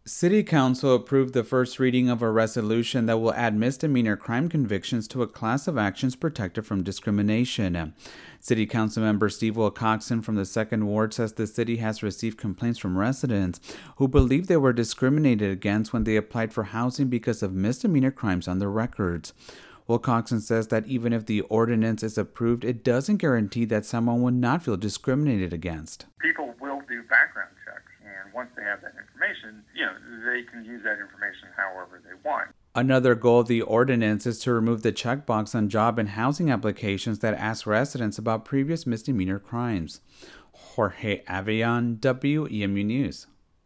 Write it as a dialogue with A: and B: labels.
A: City Council approved the first reading of a resolution that will add misdemeanor crime convictions to a class of actions protected from discrimination. City Council member Steve Wilcoxon from the 2nd Ward says the city has received complaints from residents who believe they were discriminated against when they applied for housing because of misdemeanor crimes on their records. Wilcoxon says that even if the ordinance is approved, it doesn't guarantee that someone will not feel discriminated against.
B: People will do background checks, and once they have that information, they can use that information however they want.
A: Another goal of the ordinance is to remove the checkbox on job and housing applications that ask residents about previous misdemeanor crimes. Jorge Avion, WEMU News.